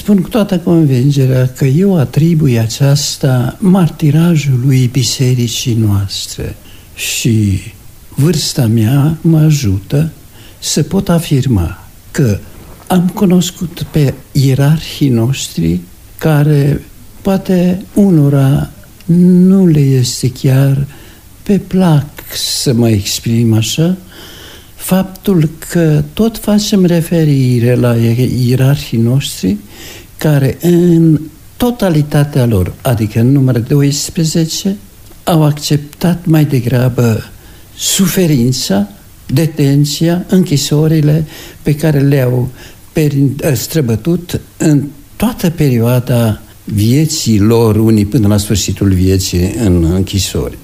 spun cu toată convingerea că eu atribui aceasta martirajului bisericii noastre și vârsta mea mă ajută să pot afirma că am cunoscut pe ierarhii noștri care poate unora nu le este chiar pe plac să mă exprim așa, faptul că tot facem referire la ierarhii noștri care în totalitatea lor, adică în număr 12, au acceptat mai degrabă suferința, detenția, închisorile pe care le-au străbătut în toată perioada vieții lor, unii până la sfârșitul vieții în închisori.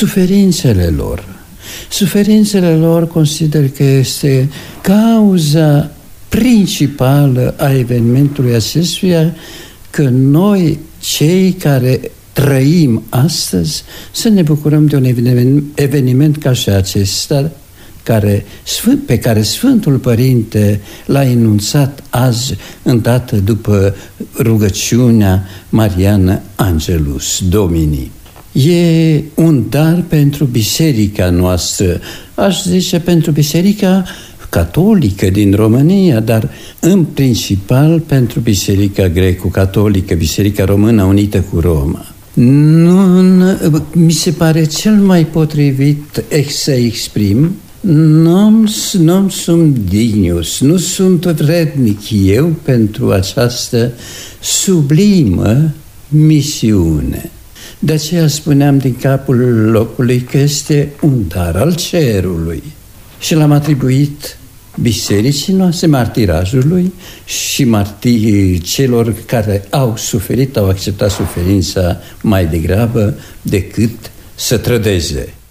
Suferințele lor consider că este cauza principală a evenimentului acestuia, că noi, cei care trăim astăzi, să ne bucurăm de un eveniment ca și acesta, pe care Sfântul Părinte l-a enunțat azi, îndată după rugăciunea mariană Angelus Domini. E un dar pentru biserica noastră, aș zice pentru biserica catolică din România, dar în principal pentru biserica greco-catolică, biserica română unită cu Roma. Mi se pare cel mai potrivit să exprim: non sum dignus, nu sunt vrednic eu pentru această sublimă misiune. De aceea spuneam din capul locului că este un dar al cerului și l-am atribuit bisericii noastre, martirajului și celor care au suferit, au acceptat suferința mai degrabă decât să trădeze.